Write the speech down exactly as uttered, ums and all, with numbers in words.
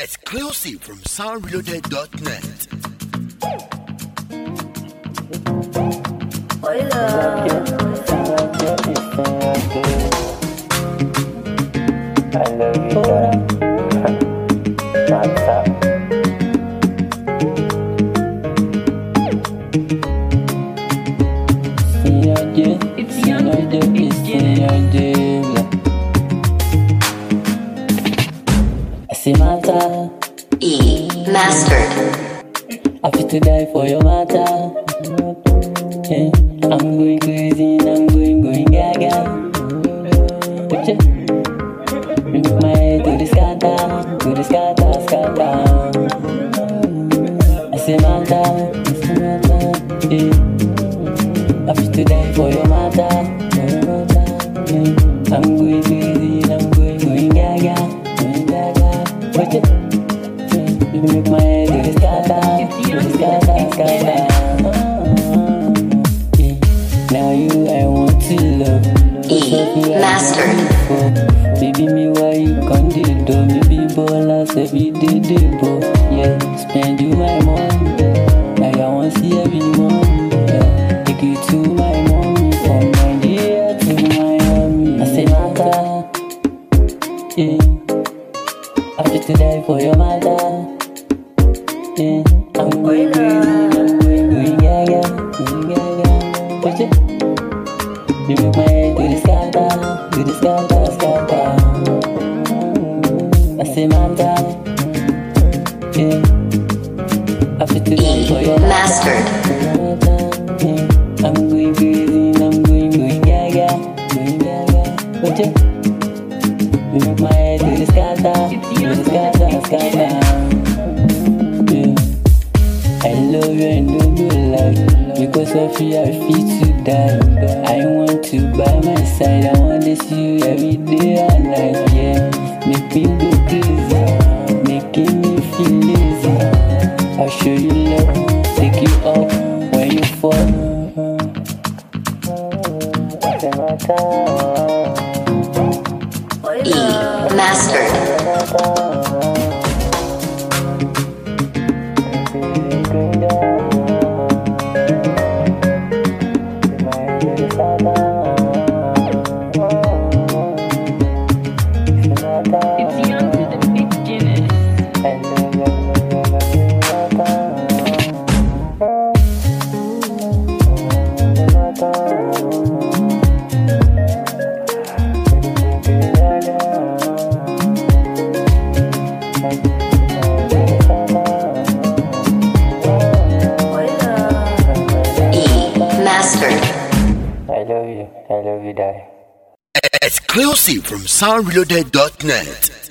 Exclusive from sound reloaded dot net. I love you, What's up? It's young, it's young. Simata, E mastered. I fit to die for your matter. Yeah, I'm going crazy and I'm going, going gaga. Put you, move my head to the scatter, to the scatter, scatter. I say mata, yeah, I fit to die for your matter. Yeah, I'm going crazy and I'm going, going gaga, going gaga. Put you, you make my head to the scatter, to the scatter, scatter. Now you I want to love. E mastered. Baby me why you can't do it? Maybe ballers every day day ball. Yeah, spend you my money. Now I want to see every morning. Yeah, take you to my mommy from Nigeria to Miami. I say mata, yeah, I fit to die for your mother. Yeah, I'm going crazy, I'm going going gaga, going gaga. Push it. You make my head to the scatter, to the scatter, scatter. I say mata, yeah, I fit to die for your mastered. yeah, I'm going crazy, I'm going, going gaga, going gaga. Push it. You make my head to the scatter, to the scatter, scatter. I love you and don't do like because of you I feel to die. I want to by my side, I want to see you every day and night. Yeah, make me go crazy, making me feel lazy. I'll show you love, take you up when you fall. E mastered. It's young to the beginning. E mastered. I love you, I love you, die. Exclusive from sound reloaded dot net.